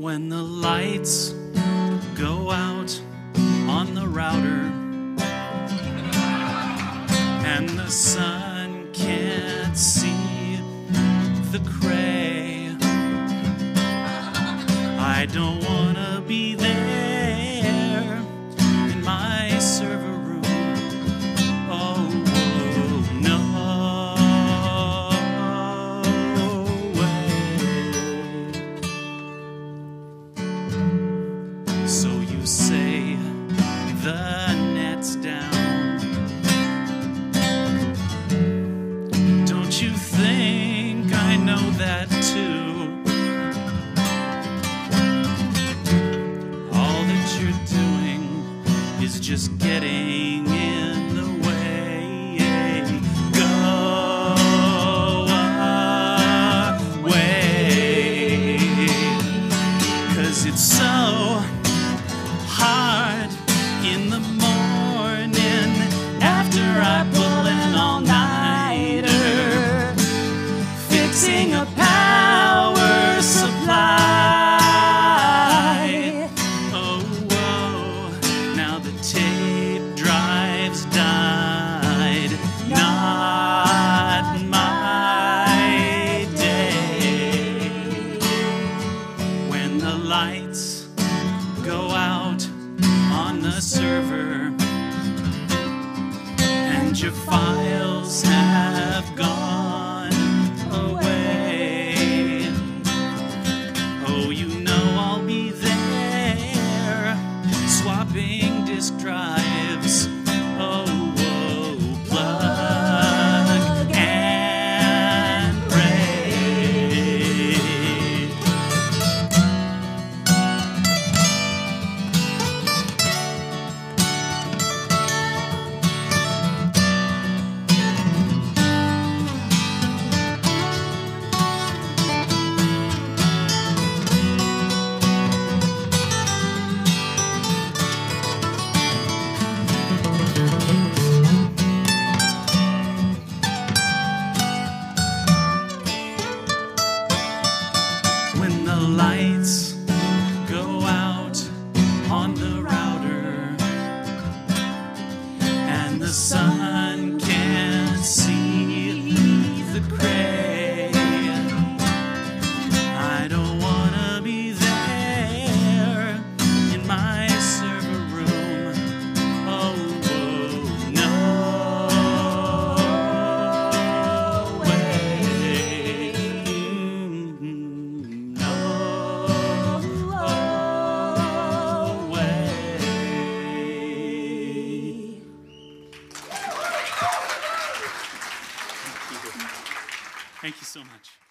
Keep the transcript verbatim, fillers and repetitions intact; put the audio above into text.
When the lights go out on the router and the sun can't see the gray, I don't wanna be there in my server room. Oh, no way. So you say the net's down. Don't you think I know that too? All that you're doing is just getting in the way. Go away, 'cause it's so hard in the morning after I pull an all-nighter fixing a power supply. Oh, whoa, now the tape drive's died. Not my day. When the lights go out on the server and your files have gone away, oh, you know I'll be there swapping disk drives. Oh, whoa, plug and pray. When the lights go out on the router and the sun can't see the gray, I don't wanna be there in my server room. Oh, whoa, no way. Mm, no way. Thank you. Thank you so much.